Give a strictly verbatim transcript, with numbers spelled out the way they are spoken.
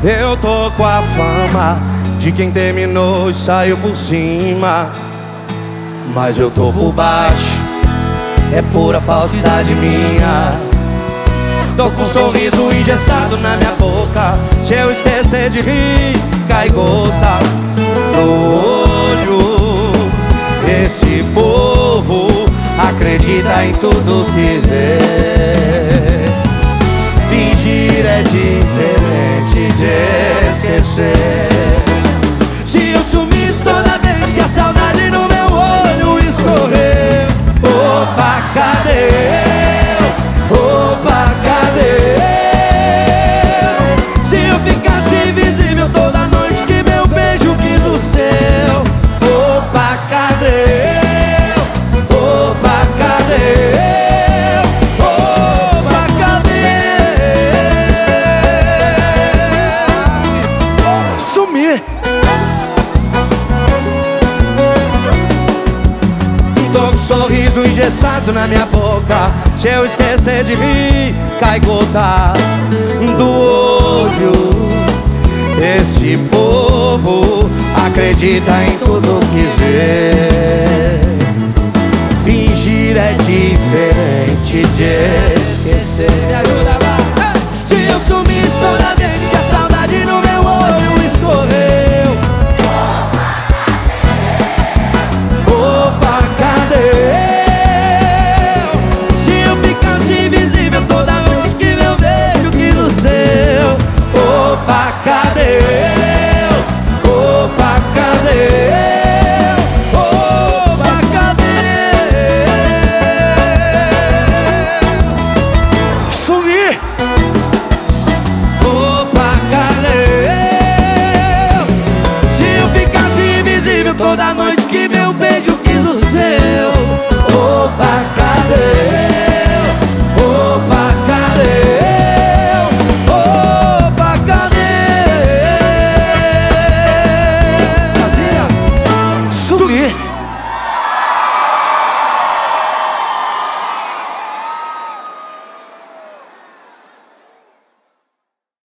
Eu tô com a fama de quem terminou e saiu por cima, mas eu tô por baixo, é pura falsidade minha. Tô com um sorriso engessado na minha boca, se eu esquecer de rir, cai gota no olho. Esse povo acredita em tudo que vê. Fingir é diferente de esquecer. Se eu sumisse toda vez que a saudade no meu olho escorreu, opa, cadê eu? Opa, cadê eu? Se eu ficasse invisível toda noite que meu beijo quis o seu, opa, cadê eu? Opa, cadê eu? Opa, cadê? Sumir. Tô com um sorriso engessado na minha boca, se eu esquecer de rir, cai gota do olho. Esse povo acredita em tudo que vê. Fingir é diferente de esquecer. Me ajuda, vai. Se eu sumisse toda vez que a saudade no meu olho escorreu, opa, cadê eu? Se eu ficasse invisível toda noite que meu beijo quis o seu, opa, cadê eu? Opa, cadê eu? Opa, cadê? Sumir. Opa, cadê eu? Se eu ficasse invisível toda noite que meu beijo quis o seu, opa, cadê eu? Opa, cadê eu? Opa, cadê? Sumir.